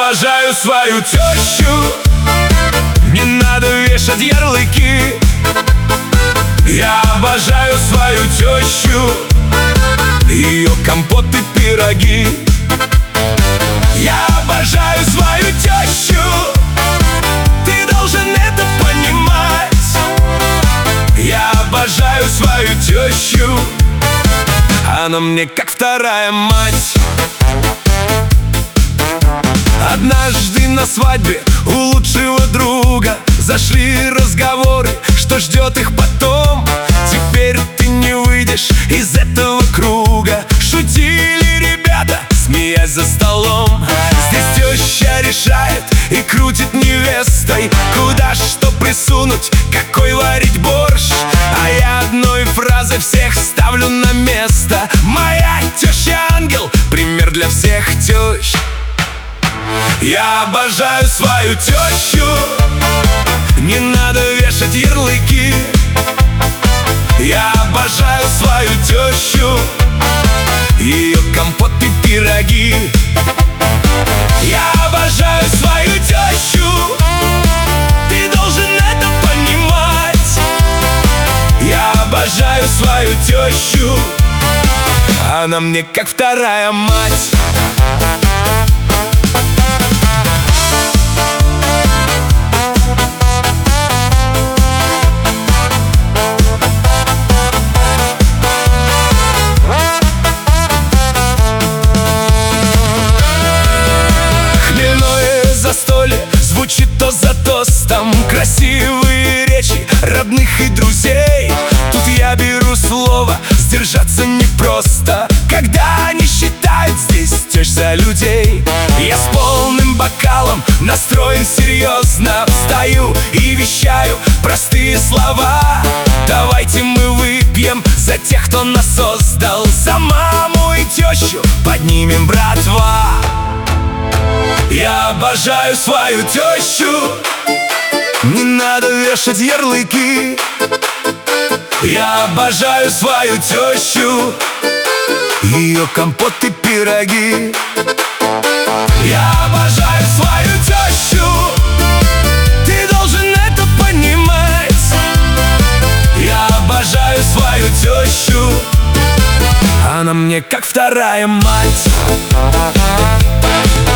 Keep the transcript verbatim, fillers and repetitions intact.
обожаю свою тещу, не надо вешать ярлыки. Я обожаю свою тещу, ее компот и пироги. Я обожаю свою тещу, ты должен это понимать. Я обожаю свою тещу, она мне как вторая мать. Однажды на свадьбе у лучшего друга зашли разговоры, что ждет их потом. Теперь ты не выйдешь из этого круга, шутили ребята, смеясь за столом. Здесь теща решает и крутит невестой, куда что присунуть, какой варить борщ. А я одной фразой всех ставлю на место: моя теща ангел, пример для всех тещ. Я обожаю свою тещу, не надо вешать ярлыки. Я обожаю свою тещу, ее компот и пироги. Я обожаю свою тещу, ты должен это понимать. Я обожаю свою тещу, она мне как вторая мать. Звучит тост за тостом, красивые речи родных и друзей. Тут я беру слово, сдержаться непросто, когда они считают здесь тещ за людей. Я с полным бокалом настроен серьезно, встаю и вещаю простые слова. Давайте мы выпьем за тех, кто нас создал, за маму и тещу поднимем, братва. Я обожаю свою тещу, не надо вешать ярлыки. Я обожаю свою тещу, ее компот и пироги. Я обожаю свою тещу, ты должен это понимать. Я обожаю свою тещу, она мне как вторая мать.